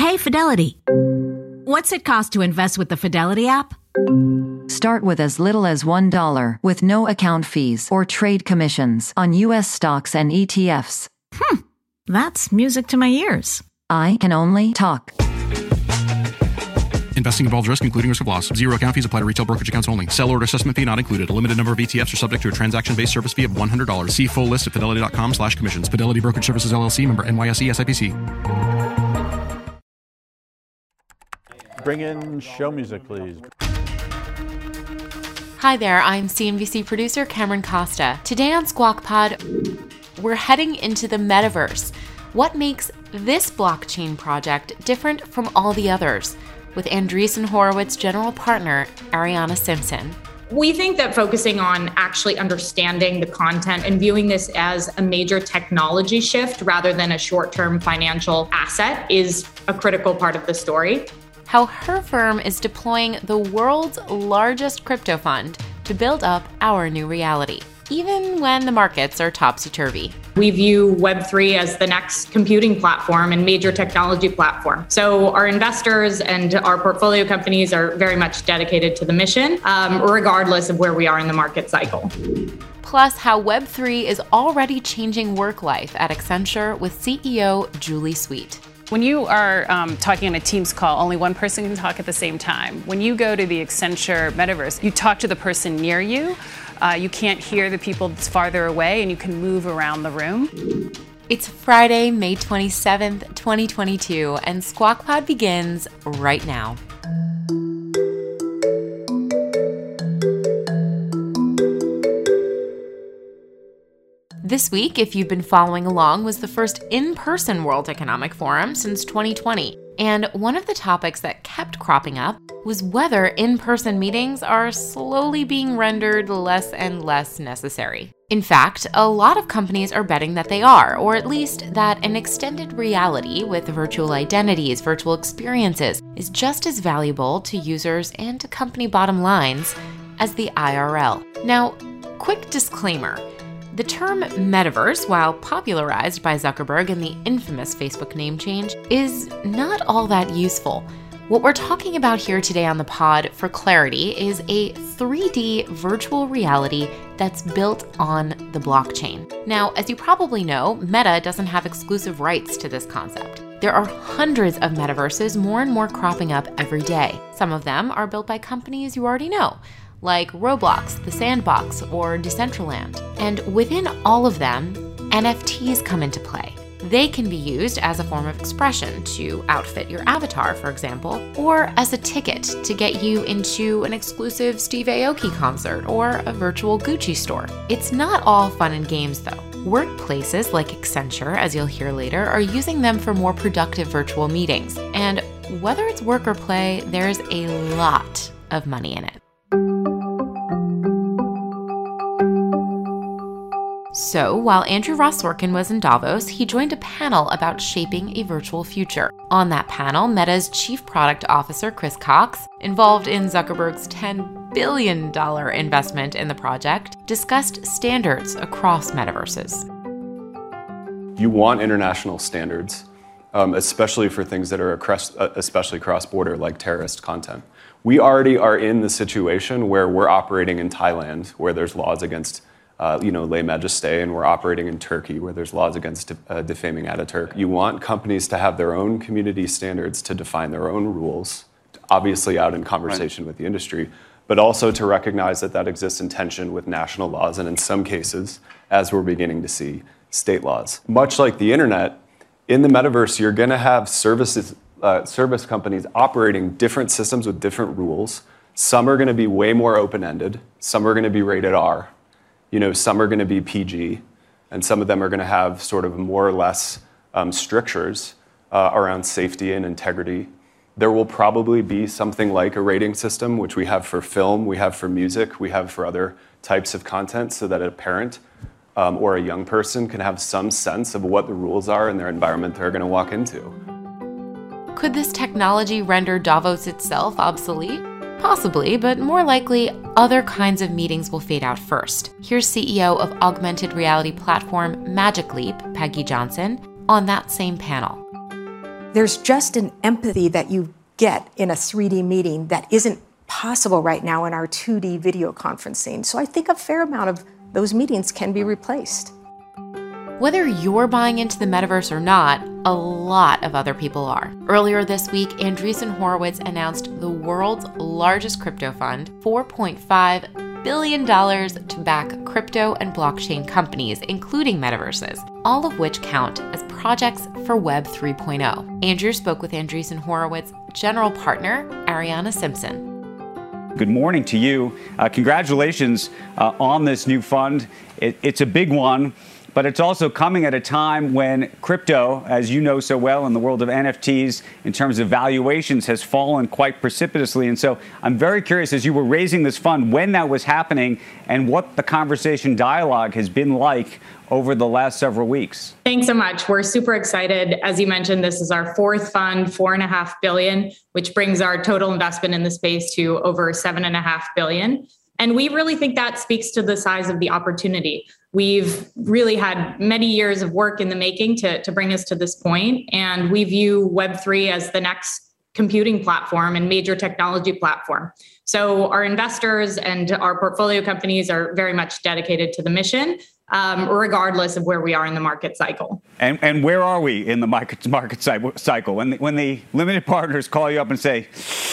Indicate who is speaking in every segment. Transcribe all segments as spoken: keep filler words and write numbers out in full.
Speaker 1: Hey, Fidelity. What's it cost to invest with the Fidelity app?
Speaker 2: Start with as little as one dollar with no account fees or trade commissions on U S stocks and E T Fs.
Speaker 1: Hmm, that's music to my ears.
Speaker 2: I can only talk.
Speaker 3: Investing involves risk, including risk of loss. Zero account fees apply to retail brokerage accounts only. Sell order assessment fee not included. A limited number of E T Fs are subject to a transaction-based service fee of one hundred dollars. See full list at fidelity.com slash commissions. Fidelity Brokerage Services, L L C, member N Y S E S I P C.
Speaker 4: Bring in show music, please.
Speaker 5: Hi there, I'm C N B C producer Cameron Costa. Today on Squawk Pod, we're heading into the metaverse. What makes this blockchain project different from all the others? With Andreessen Horowitz general partner, Ariana Simpson.
Speaker 6: We think that focusing on actually understanding the content and viewing this as a major technology shift rather than a short-term financial asset is a critical part of the story.
Speaker 5: How her firm is deploying the world's largest crypto fund to build up our new reality, even when the markets are topsy-turvy.
Speaker 6: We view Web three as the next computing platform and major technology platform. So our investors and our portfolio companies are very much dedicated to the mission, um, regardless of where we are in the market cycle.
Speaker 5: Plus, how Web three is already changing work life at Accenture with C E O Julie Sweet.
Speaker 7: When you are um, talking on a Teams call, only one person can talk at the same time. When you go to the Accenture metaverse, you talk to the person near you. Uh, you can't hear the people that's farther away, and you can move around the room.
Speaker 5: It's Friday, May twenty-seventh, twenty twenty-two, and Squawk Pod begins right now. This week, if you've been following along, was the first in-person World Economic Forum since twenty twenty. And one of the topics that kept cropping up was whether in-person meetings are slowly being rendered less and less necessary. In fact, a lot of companies are betting that they are, or at least that an extended reality with virtual identities, virtual experiences, is just as valuable to users and to company bottom lines as the I R L. Now, quick disclaimer. The term metaverse, while popularized by Zuckerberg and the infamous Facebook name change, is not all that useful. What we're talking about here today on the pod, for clarity, is a three D virtual reality that's built on the blockchain. Now, as you probably know, Meta doesn't have exclusive rights to this concept. There are hundreds of metaverses more and more cropping up every day. Some of them are built by companies you already know, like Roblox, The Sandbox, or Decentraland. And within all of them, N F Ts come into play. They can be used as a form of expression to outfit your avatar, for example, or as a ticket to get you into an exclusive Steve Aoki concert or a virtual Gucci store. It's not all fun and games, though. Workplaces like Accenture, as you'll hear later, are using them for more productive virtual meetings. And whether it's work or play, there's a lot of money in it. So, while Andrew Ross Sorkin was in Davos, he joined a panel about shaping a virtual future. On that panel, Meta's Chief Product Officer, Chris Cox, involved in Zuckerberg's ten billion dollars investment in the project, discussed standards across metaverses.
Speaker 8: You want international standards, um, especially for things that are across, uh, especially cross-border, like terrorist content. We already are in the situation where we're operating in Thailand, where there's laws against Uh, you know, lèse majesté, and we're operating in Turkey, where there's laws against uh, defaming Ataturk. You want companies to have their own community standards to define their own rules, obviously out in conversation right. with the industry, but also to recognize that that exists in tension with national laws, and in some cases, as we're beginning to see, state laws. Much like the internet, in the metaverse, you're going to have services, uh, service companies operating different systems with different rules. Some are going to be way more open-ended. Some are going to be rated R. You know, some are going to be P G, and some of them are going to have sort of more or less um, strictures uh, around safety and integrity. There will probably be something like a rating system, which we have for film, we have for music, we have for other types of content, so that a parent um, or a young person can have some sense of what the rules are in their environment they're going to walk into.
Speaker 5: Could this technology render Davos itself obsolete? Possibly, but more likely, other kinds of meetings will fade out first. Here's C E O of augmented reality platform Magic Leap, Peggy Johnson, on that same panel.
Speaker 9: There's just an empathy that you get in a three D meeting that isn't possible right now in our two D video conferencing. So I think a fair amount of those meetings can be replaced.
Speaker 5: Whether you're buying into the metaverse or not, a lot of other people are. Earlier this week, Andreessen Horowitz announced the world's largest crypto fund, four point five billion dollars, to back crypto and blockchain companies, including metaverses, all of which count as projects for Web three point oh. Andrew spoke with Andreessen Horowitz general partner, Arianna Simpson.
Speaker 10: Good morning to you. Uh, congratulations uh, on this new fund. It, it's a big one. But it's also coming at a time when crypto, as you know so well in the world of N F Ts, in terms of valuations, has fallen quite precipitously. And so I'm very curious, as you were raising this fund, when that was happening and what the conversation dialogue has been like over the last several weeks.
Speaker 6: Thanks so much. We're super excited. As you mentioned, this is our fourth fund, four and a half billion, which brings our total investment in the space to over seven and a half billion. And we really think that speaks to the size of the opportunity. We've really had many years of work in the making to, to bring us to this point, and we view Web three as the next computing platform and major technology platform. So our investors and our portfolio companies are very much dedicated to the mission, um, regardless of where we are in the market cycle.
Speaker 10: And, and where are we in the market, market cycle? When the, when the limited partners call you up and say,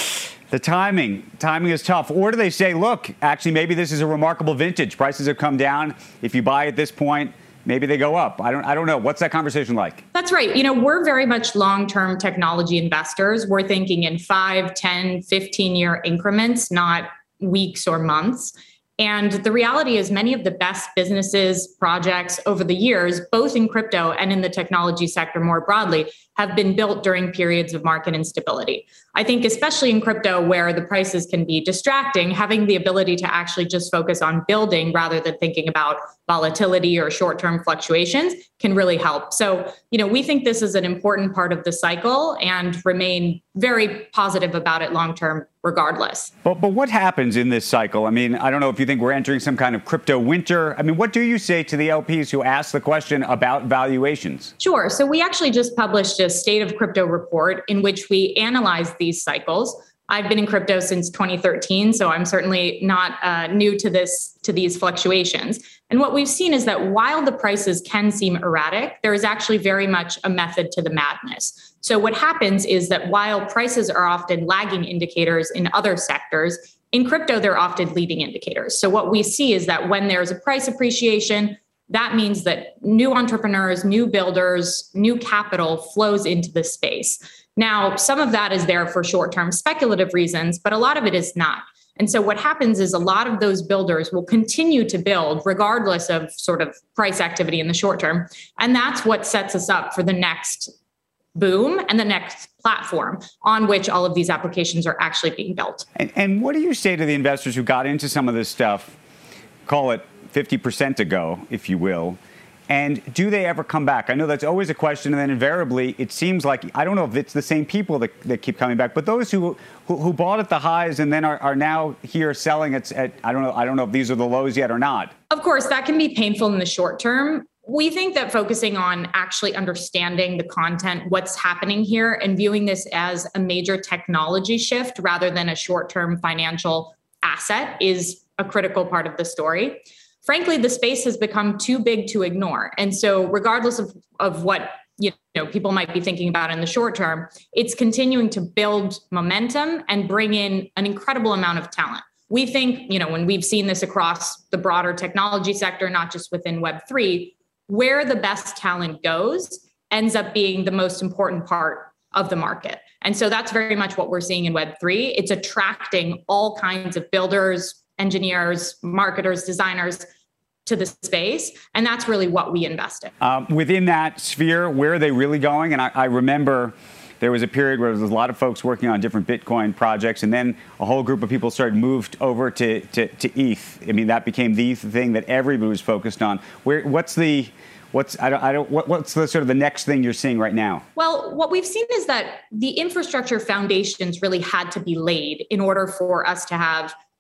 Speaker 10: the timing, timing is tough. Or do they say, look, actually, maybe this is a remarkable vintage. Prices have come down. If you buy at this point, maybe they go up. I don't I don't know. What's that conversation like?
Speaker 6: That's right. You know, we're very much long-term technology investors. We're thinking in five, ten, fifteen-year increments, not weeks or months. And the reality is many of the best businesses, projects over the years, both in crypto and in the technology sector more broadly, have been built during periods of market instability. I think especially in crypto, where the prices can be distracting, having the ability to actually just focus on building rather than thinking about volatility or short-term fluctuations can really help. So, you know, we think this is an important part of the cycle and remain very positive about it long-term regardless.
Speaker 10: But, but what happens in this cycle? I mean, I don't know if you think we're entering some kind of crypto winter. I mean, what do you say to the L Ps who ask the question about valuations?
Speaker 6: Sure. So we actually just published a State of Crypto report in which we analyzed these cycles. I've been in crypto since twenty thirteen, so I'm certainly not uh, new to this, to these fluctuations. And what we've seen is that while the prices can seem erratic, there is actually very much a method to the madness. So what happens is that while prices are often lagging indicators in other sectors, in crypto, they're often leading indicators. So what we see is that when there's a price appreciation, that means that new entrepreneurs, new builders, new capital flows into the space. Now, some of that is there for short-term speculative reasons, but a lot of it is not. And so what happens is a lot of those builders will continue to build regardless of sort of price activity in the short term. And that's what sets us up for the next boom and the next platform on which all of these applications are actually being built.
Speaker 10: And, and what do you say to the investors who got into some of this stuff, call it fifty percent ago, if you will, and do they ever come back? I know that's always a question, and then invariably it seems like, I don't know if it's the same people that, that keep coming back, but those who, who who bought at the highs and then are, are now here selling at, at, I don't know, I don't know if these are the lows yet or not.
Speaker 6: Of course, that can be painful in the short term. We think that focusing on actually understanding the content, what's happening here, and viewing this as a major technology shift rather than a short-term financial asset is a critical part of the story. Frankly, the space has become too big to ignore. And so regardless of, of what you know people might be thinking about in the short term, it's continuing to build momentum and bring in an incredible amount of talent. We think, you know, when we've seen this across the broader technology sector, not just within Web three, where the best talent goes ends up being the most important part of the market. And so that's very much what we're seeing in Web three. It's attracting all kinds of builders, engineers, marketers, designers to the space. And that's really what we invest in.
Speaker 10: Um, within that sphere, where are they really going? And I, I remember there was a period where there was a lot of folks working on different Bitcoin projects, and then a whole group of people started moved over to, to, to E T H. I mean, that became the thing that everybody was focused on. Where, what's the, what's, I don't, I don't, what, what's the sort of the next thing you're seeing right now?
Speaker 6: Well, what we've seen is that the infrastructure foundations really had to be laid in order for us to have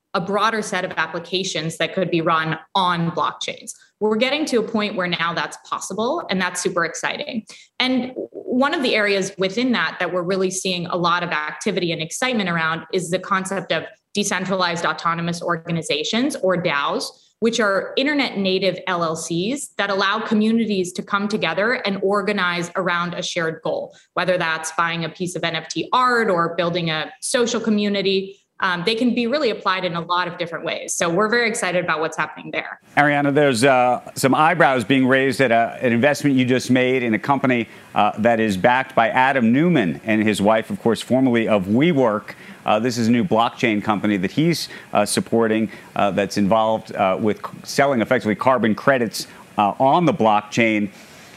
Speaker 6: a broader set of applications that could be run on blockchains. We're getting to a point where now that's possible, and that's super exciting. And one of the areas within that that we're really seeing a lot of activity and excitement around is the concept of decentralized autonomous organizations, or DAOs, which are internet native L L Cs that allow communities to come together and organize around a shared goal, whether that's buying a piece of N F T art or building a social community. Um, they can be really applied in a lot of different ways. So we're very excited about what's happening there.
Speaker 10: Ariana, there's uh, some eyebrows being raised at a, an investment you just made in a company uh, that is backed by Adam Neumann and his wife, of course, formerly of WeWork. Uh, this is a new blockchain company that he's uh, supporting uh, that's involved uh, with selling effectively carbon credits uh, on the blockchain.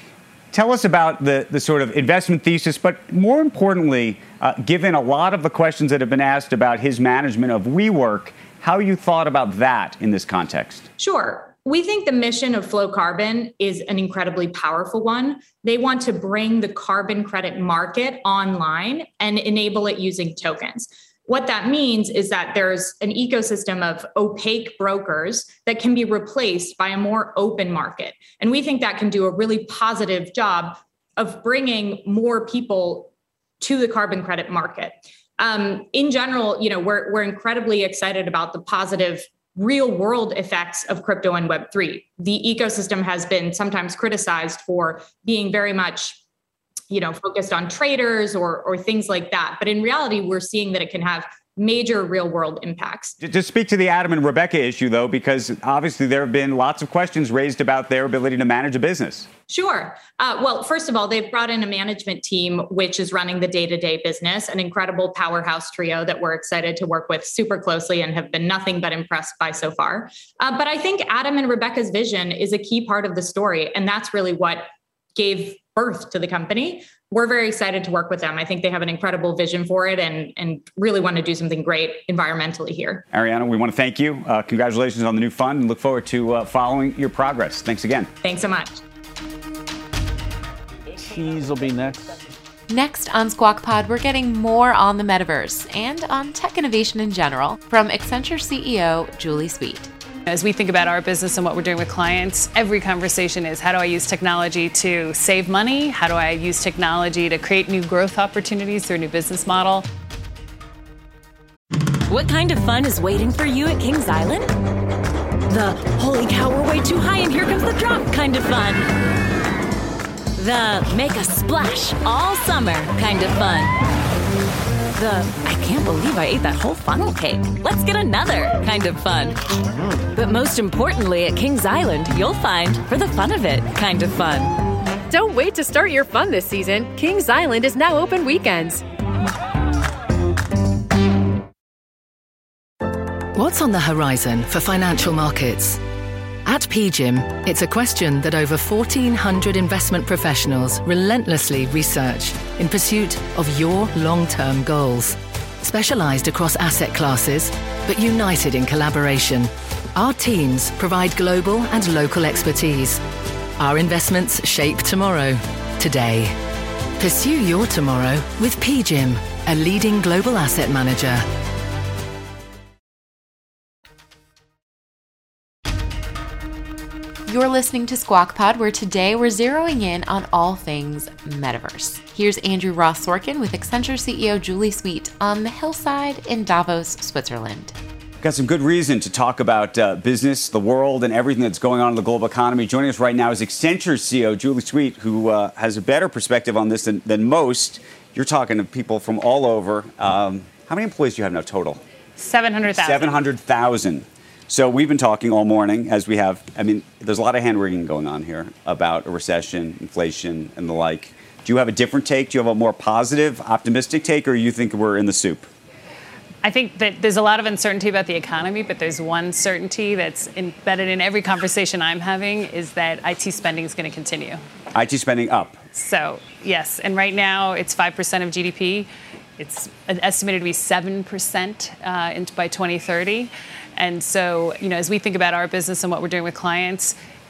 Speaker 10: Tell us about the, the sort of investment thesis, but more importantly, uh, given a lot of the questions that have been asked about his management of WeWork, how you thought about that in this context?
Speaker 6: Sure. We think the mission of Flow Carbon is an incredibly powerful one. They want to bring the carbon credit market online and enable it using tokens. What that means is that there's an ecosystem of opaque brokers that can be replaced by a more open market. And we think that can do a really positive job of bringing more people to the carbon credit market. Um, in general, you know, we're, we're incredibly excited about the positive real world effects of crypto and Web three. The ecosystem has been sometimes criticized for being very much you know, focused on traders or or things like that. But in reality, we're seeing that it can have major real world impacts.
Speaker 10: To speak to the Adam and Rebecca issue, though, because obviously there have been lots of questions raised about their ability to manage a business.
Speaker 6: Sure. Uh, well, first of all, they've brought in a management team which is running the day-to-day business, an incredible powerhouse trio that we're excited to work with super closely and have been nothing but impressed by so far. Uh, but I think Adam and Rebecca's vision is a key part of the story, and that's really what gave birth to the company. We're very excited to work with them. I think they have an incredible vision for it and, and really want to do something great environmentally here.
Speaker 10: Ariana, we want to thank you. Uh, congratulations on the new fund and look forward to uh, following your progress. Thanks again.
Speaker 6: Thanks so much.
Speaker 4: Cheese will be next.
Speaker 5: Next on Squawk Pod, we're getting more on the metaverse and on tech innovation in general from Accenture C E O Julie Sweet.
Speaker 7: As we think about our business and what we're doing with clients, every conversation is how do I use technology to save money? How do I use technology to create new growth opportunities through a new business model?
Speaker 11: What kind of fun is waiting for you at Kings Island? The holy cow, we're way too high and here comes the drop kind of fun. The make a splash all summer kind of fun. The I can't believe I ate that whole funnel cake. Let's get another kind of fun. But most importantly, at Kings Island, you'll find for the fun of it kind of fun.
Speaker 12: Don't wait to start your fun this season. Kings Island is now open weekends.
Speaker 13: What's on the horizon for financial markets? At P G I M, it's a question that over fourteen hundred investment professionals relentlessly research in pursuit of your long-term goals. Specialized across asset classes, but united in collaboration, our teams provide global and local expertise. Our investments shape tomorrow, today. Pursue your tomorrow with P G I M, a leading global asset manager.
Speaker 5: You're listening to Squawk Pod, where today we're zeroing in on all things metaverse. Here's Andrew Ross Sorkin with Accenture C E O Julie Sweet on the hillside in Davos, Switzerland.
Speaker 10: Got some good reason to talk about uh, business, the world, and everything that's going on in the global economy. Joining us right now is Accenture C E O Julie Sweet, who uh, has a better perspective on this than, than most. You're talking to people from all over. Um, how many employees do you have now total?
Speaker 7: seven hundred thousand.
Speaker 10: seven hundred thousand. So we've been talking all morning, as we have. I mean, there's a lot of hand-wringing going on here about a recession, inflation, and the like. Do you have a different take? Do you have a more positive, optimistic take, or you think we're in the soup?
Speaker 7: I think that there's a lot of uncertainty about the economy, but there's one certainty that's embedded in every conversation I'm having is that I T spending is going to continue.
Speaker 10: I T spending up.
Speaker 7: So, yes. And right now, it's five percent of G D P. It's estimated to be seven percent uh, in, by twenty thirty. And so, you know, as we think about our business and what we're doing with clients,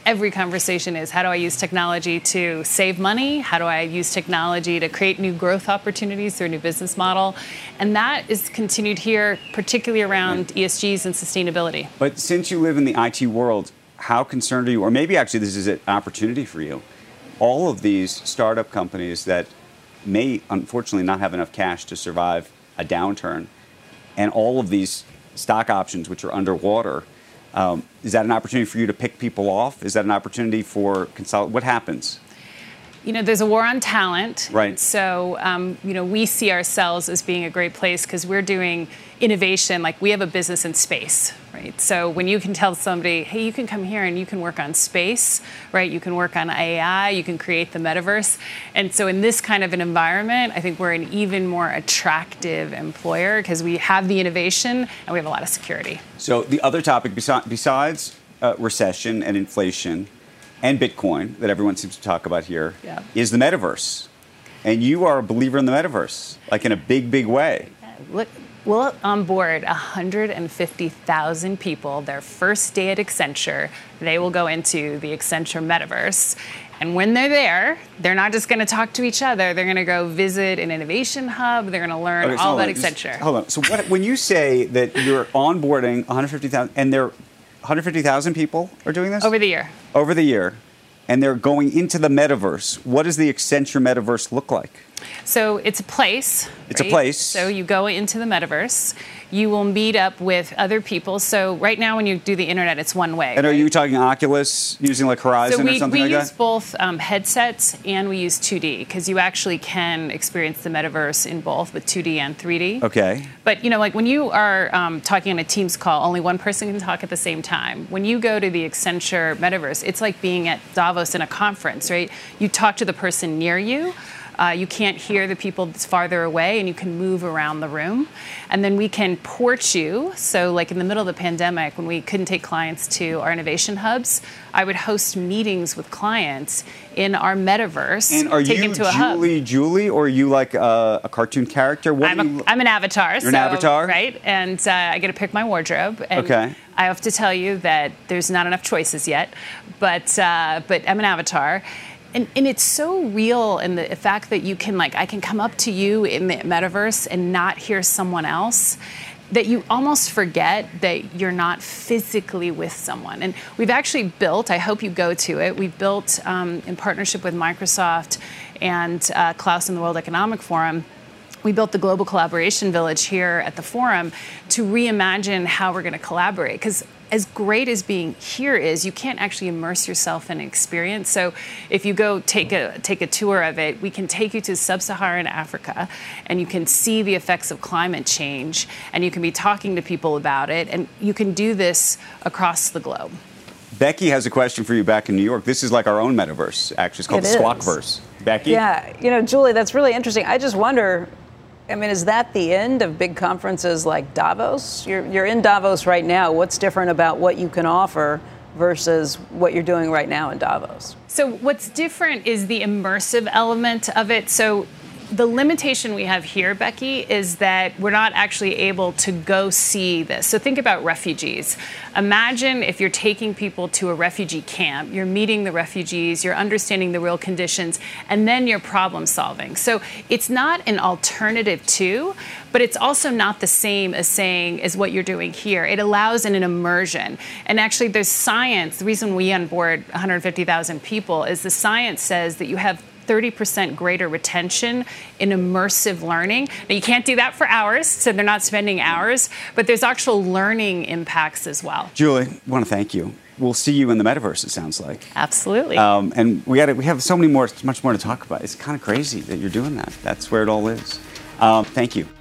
Speaker 7: every conversation is, how do I use technology to save money? How do I use technology to create new growth opportunities through a new business model? And that is continued here, particularly around E S Gs and sustainability.
Speaker 10: But since you live in the I T world, how concerned are you, or maybe actually this is an opportunity for you, all of these startup companies that may unfortunately not have enough cash to survive a downturn, and all of these stock options which are underwater, um, is that an opportunity for you to pick people off? Is that an opportunity for consolidate? What happens?
Speaker 7: You know, there's a war on talent.
Speaker 10: Right.
Speaker 7: So, um, you know, we see ourselves as being a great place because we're doing innovation. Like, we have a business in space, right? So when you can tell somebody, hey, you can come here and you can work on space, right? You can work on A I, you can create the metaverse. And so in this kind of an environment, I think we're an even more attractive employer because we have the innovation and we have a lot of security.
Speaker 10: So the other topic besi- besides uh, recession and inflation and Bitcoin that everyone seems to talk about here
Speaker 7: yeah.
Speaker 10: is the metaverse. And you are a believer in the metaverse, like in a big, big way.
Speaker 7: Look, we'll onboard one hundred fifty thousand people their first day at Accenture. They will go into the Accenture metaverse. And when they're there, they're not just going to talk to each other. They're going to go visit an innovation hub. They're going to learn
Speaker 10: Okay, so
Speaker 7: all about
Speaker 10: on,
Speaker 7: Accenture.
Speaker 10: Just, hold on. So what, when you say that you're onboarding one hundred fifty thousand, and they're one hundred fifty thousand people are doing this?
Speaker 7: Over the year.
Speaker 10: Over the year. And they're going into the metaverse. What does the Accenture metaverse look like?
Speaker 7: So it's a place.
Speaker 10: It's
Speaker 7: right?
Speaker 10: a place.
Speaker 7: So you go into the metaverse. You will meet up with other people. So right now when you do the internet, it's one way.
Speaker 10: And are you talking Oculus, using like Horizon
Speaker 7: so we,
Speaker 10: or something
Speaker 7: we
Speaker 10: like
Speaker 7: use
Speaker 10: that?
Speaker 7: both um, headsets and we use two D because you actually can experience the metaverse in both with two D and three D.
Speaker 10: Okay.
Speaker 7: But, you know, like when you are um, talking on a Teams call, only one person can talk at the same time. When you go to the Accenture metaverse, it's like being at Davos in a conference, right? You talk to the person near you. Uh, you can't hear the people that's farther away, and you can move around the room. And then we can port you. So like in the middle of the pandemic, when we couldn't take clients to our innovation hubs, I would host meetings with clients in our metaverse.
Speaker 10: And are
Speaker 7: take
Speaker 10: you
Speaker 7: them to a hub.
Speaker 10: Julie Julie, or are you like a, a cartoon character? What
Speaker 7: I'm,
Speaker 10: do
Speaker 7: a,
Speaker 10: you,
Speaker 7: I'm an avatar.
Speaker 10: You're
Speaker 7: so,
Speaker 10: an avatar?
Speaker 7: Right. And uh, I get to pick my wardrobe. And
Speaker 10: Okay.
Speaker 7: I have to tell you that there's not enough choices yet. But, uh, but I'm an avatar. And, and it's so real in the fact that you can, like, I can come up to you in the metaverse and not hear someone else, that you almost forget that you're not physically with someone. And we've actually built, I hope you go to it, we've built um, in partnership with Microsoft and uh, Klaus and the World Economic Forum, we built the Global Collaboration Village here at the Forum to reimagine how we're going to collaborate. Because as great as being here is, you can't actually immerse yourself in an experience. So if you go take a take a tour of it, we can take you to sub-Saharan Africa, and you can see the effects of climate change, and you can be talking to people about it, and you can do this across the globe.
Speaker 10: Becky has a question for you back in New York. This is like our own metaverse, actually. It's called
Speaker 14: It
Speaker 10: the
Speaker 14: is.
Speaker 10: Squawkverse. Becky?
Speaker 14: Yeah, you know, Julie, that's really interesting. I just wonder, I mean, is that the end of big conferences like Davos? You're, you're in Davos right now. What's different about what you can offer versus what you're doing right now in Davos?
Speaker 7: So what's different is the immersive element of it. So the limitation we have here, Becky, is that we're not actually able to go see this. So think about refugees. Imagine if you're taking people to a refugee camp, you're meeting the refugees, you're understanding the real conditions, and then you're problem solving. So it's not an alternative to, but it's also not the same as saying as what you're doing here. It allows in an immersion. And actually there's science. The reason we onboard one hundred fifty thousand people is the science says that you have thirty percent greater retention in immersive learning. Now, you can't do that for hours, so they're not spending hours, but there's actual learning impacts as well.
Speaker 10: Julie, I want to thank you. We'll see you in the metaverse, it sounds like.
Speaker 7: Absolutely.
Speaker 10: Um, and we got we have so many more, much more to talk about. It's kind of crazy that you're doing that. That's where it all is. Um, thank you.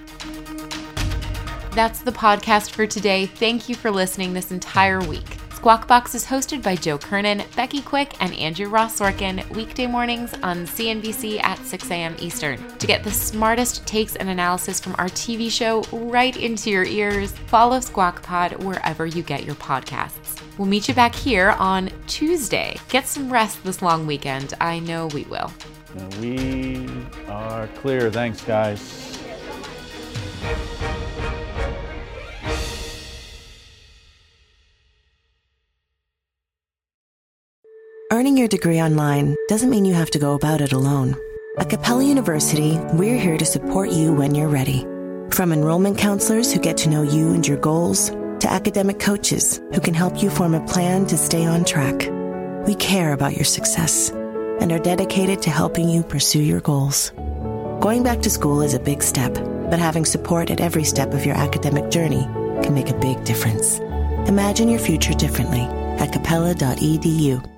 Speaker 5: That's the podcast for today. Thank you for listening this entire week. Squawk Box is hosted by Joe Kernan, Becky Quick, and Andrew Ross Sorkin, weekday mornings on C N B C at six a.m. Eastern. To get the smartest takes and analysis from our T V show right into your ears, follow Squawk Pod wherever you get your podcasts. We'll meet you back here on Tuesday. Get some rest this long weekend. I know we will.
Speaker 4: We are clear. Thanks, guys.
Speaker 15: Earning your degree online doesn't mean you have to go about it alone. At Capella University, we're here to support you when you're ready. From enrollment counselors who get to know you and your goals, to academic coaches who can help you form a plan to stay on track. We care about your success and are dedicated to helping you pursue your goals. Going back to school is a big step, but having support at every step of your academic journey can make a big difference. Imagine your future differently at capella dot e d u.